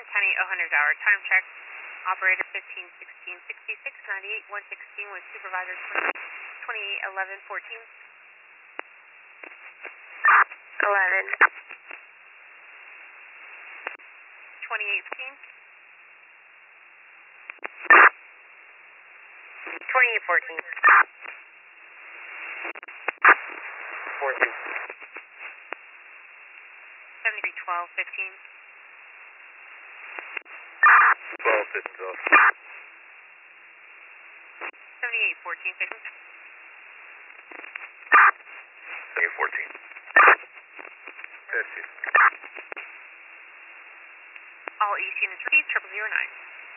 10-8 time check. Operator 15-16-66, 98-116 with supervisor 28-11-14. 11. 28-15. 28-14. 14. 73-12-15. 12, 15, 12. 78-14-15. 14. 50. All East units received, 0009.